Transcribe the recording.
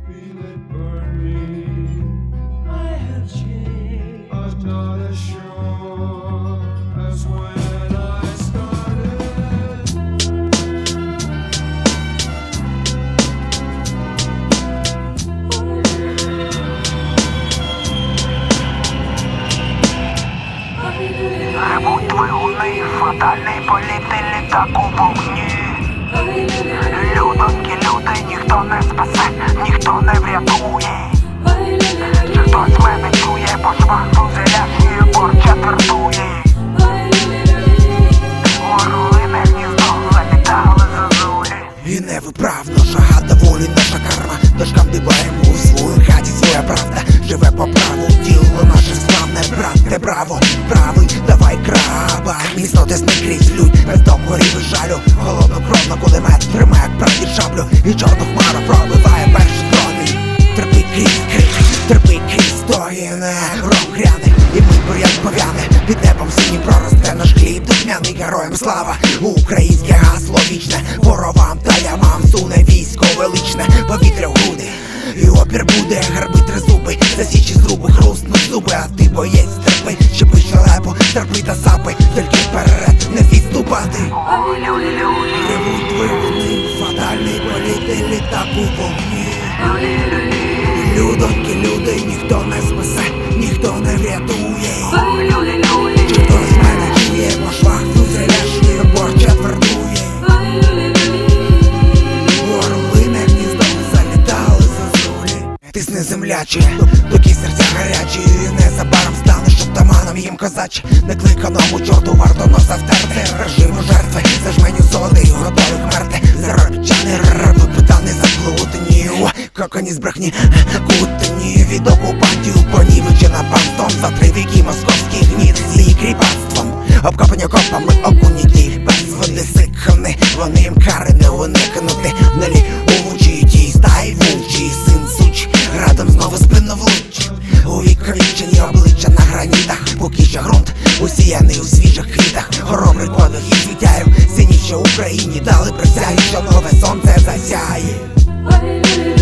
feel it burning. I have changed. I'm not as sure as when I started. Ревуть двигуни, фатальний політ літаку вогні. Людоньки, люди, ніхто не спасе, ніхто не врятує. Чи хтось мене чує, по швах фузеляції борт четвертує. Орлине гніздо залітали зозулі. І невиправно жага доволі наша карма. Дошкам дибаємо у своїй хаті, своя правда живе по праву, діло наше славне, брате, браво, правий, давай краба. Міцно тисни крізь лють, без докорів і жалю. Холоднокровно кулемет тримає, як правді шаблю. І чорну хмару пробиває перші крові. Терпи крізь стогіне, ром гряне, і ми бур'ян пов'яне. Під небом синім проросте наш хліб, духмяний героям слава. Українське гасло вічне, воровам та ямам суне військо величне, повітря в груди. І опір буде, гарби тризуби, засічі зруби, хрустнуть зуби, а ти боєць, терпи, щепи щелепу, терпи та сапи, тільки вперед не відступати. Ревуть двигуни, фатальний політ літаку вогні. Людоньки, люди, ніхто не спасе, ніхто не врятує. Чи хтось мене чує, по швах фюзеляжі борт четвертує. Орлине гніздо залітали зозулі. Тисни землячі, доки серця гарячі. Незабаром станеш отаманом їм козачі. Некликаному чорту варто носа втерти. Режиму жертви, зажменю золотий, готових мерти. Заробітчани, раби, питани заплутані. Коконі з брехні, кутані від окупантів. Понівечена бантом за 3 віки московський гніт. З її кріпацтвом, обкопані окопами, окуніті. Без води сикані, вони їм кари не уникнути. Нелі увучі ті стаї вовчі, син суч, градом знову спину влуч. Увіковічені обличчя на гранітах, поки що ґрунт усіяний у свіжих квітах. Хоробрий подвиг і звітяю, сині, що Україні дали присягу, що нове сонце засяє.